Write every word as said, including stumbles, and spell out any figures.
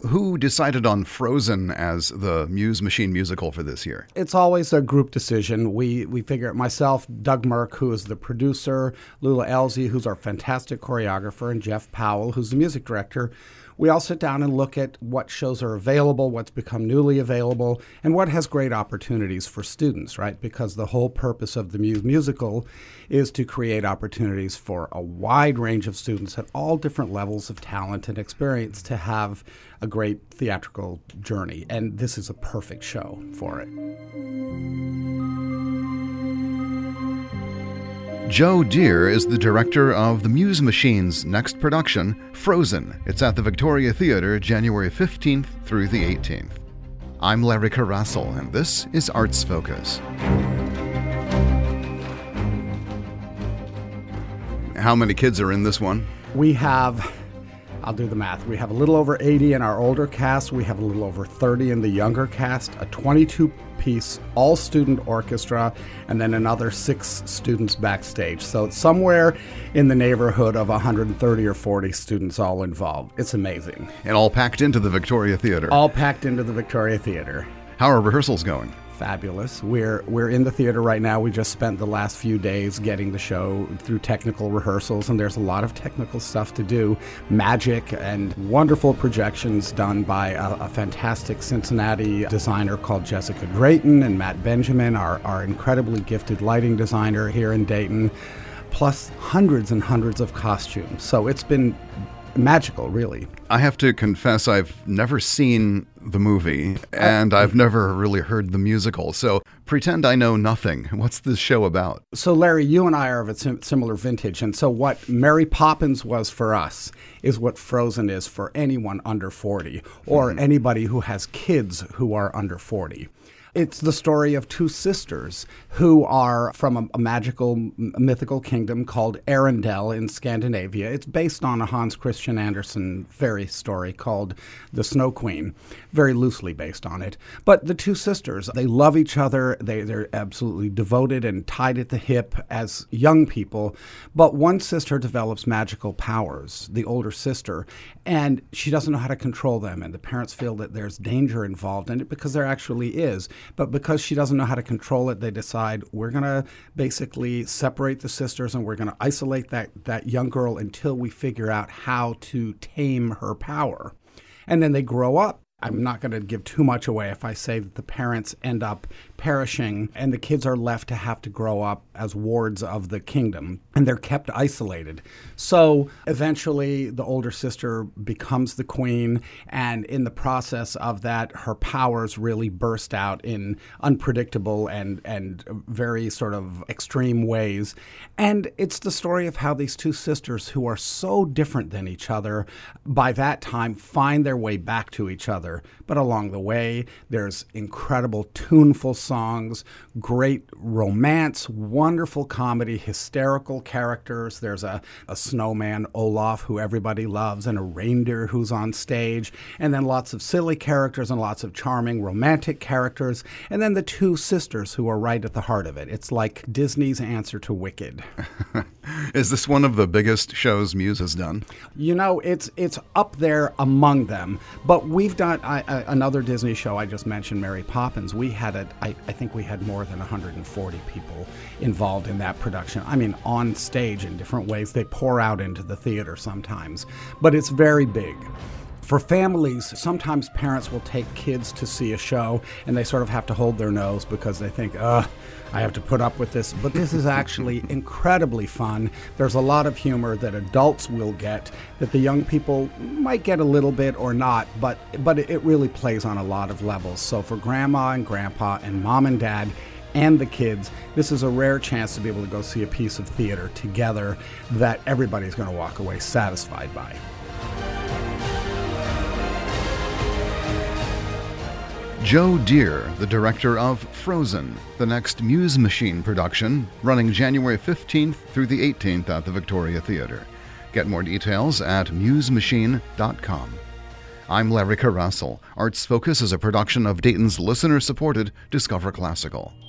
Who decided on Frozen as the Muse Machine musical for this year? It's always a group decision. We we figure it myself, Doug Merck, who is the producer, Lula Elzy, who's our fantastic choreographer, and Jeff Powell, who's the music director. We all sit down and look at what shows are available, what's become newly available, and what has great opportunities for students, right? Because the whole purpose of the Muse musical is to create opportunities for a wide range of students at all different levels of talent and experience to have a great theatrical journey. And this is a perfect show for it. Joe Deere is the director of the Muse Machine's next production, Frozen. It's at the Victoria Theatre January fifteenth through the eighteenth. I'm Larry Carrassel, and this is Arts Focus. How many kids are in this one? We have, I'll do the math, we have a little over eighty in our older cast, we have a little over thirty in the younger cast, a twenty-two piece all-student orchestra, and then another six students backstage. So it's somewhere in the neighborhood of one hundred thirty or forty students all involved. It's amazing. And all packed into the Victoria Theatre. All packed into the Victoria Theatre. How are rehearsals going? Fabulous. We're we're in the theater right now. We just spent the last few days getting the show through technical rehearsals, and there's a lot of technical stuff to do. Magic and wonderful projections done by a, a fantastic Cincinnati designer called Jessica Drayton, and Matt Benjamin, our, our incredibly gifted lighting designer here in Dayton, plus hundreds and hundreds of costumes. So it's been magical, really. I have to confess, I've never seen the movie, and uh, I've never really heard the musical, so pretend I know nothing. What's this show about? So, Larry, you and I are of a sim- similar vintage, and so what Mary Poppins was for us is what Frozen is for anyone under forty, or mm-hmm. anybody who has kids who are under forty. It's the story of two sisters who are from a, a magical, m- mythical kingdom called Arendelle in Scandinavia. It's based on a Hans Christian Andersen fairy story called The Snow Queen, very loosely based on it. But the two sisters, they love each other. They, they're absolutely devoted and tied at the hip as young people. But one sister develops magical powers, the older sister, and she doesn't know how to control them. And the parents feel that there's danger involved in it because there actually is. But because she doesn't know how to control it, they decide we're going to basically separate the sisters and we're going to isolate that, that young girl until we figure out how to tame her power. And then they grow up. I'm not going to give too much away if I say that the parents end up perishing and the kids are left to have to grow up as wards of the kingdom, and they're kept isolated. So eventually the older sister becomes the queen, and in the process of that, her powers really burst out in unpredictable and, and very sort of extreme ways. And it's the story of how these two sisters, who are so different than each other, by that time find their way back to each other. But along the way, there's incredible tuneful songs, great romance, wonderful comedy, hysterical characters. There's a, a snowman, Olaf, who everybody loves, and a reindeer who's on stage, and then lots of silly characters and lots of charming romantic characters, and then the two sisters who are right at the heart of it. It's like Disney's answer to Wicked. Is this one of the biggest shows Muse has done? You know, it's it's up there among them, but we've done I, I, another Disney show I just mentioned, Mary Poppins. We had it. I, I think we had more than one hundred forty people involved in that production. I mean, on stage in different ways. They pour out into the theater sometimes, but it's very big. For families, sometimes parents will take kids to see a show and they sort of have to hold their nose because they think, ugh, I have to put up with this. But this is actually incredibly fun. There's a lot of humor that adults will get that the young people might get a little bit or not, but, but it really plays on a lot of levels. So for grandma and grandpa and mom and dad and the kids, this is a rare chance to be able to go see a piece of theater together that everybody's going to walk away satisfied by. Joe Deere, the director of Frozen, the next Muse Machine production, running January fifteenth through the eighteenth at the Victoria Theatre. Get more details at muse machine dot com. I'm Larry Carrassel. Arts Focus is a production of Dayton's listener-supported Discover Classical.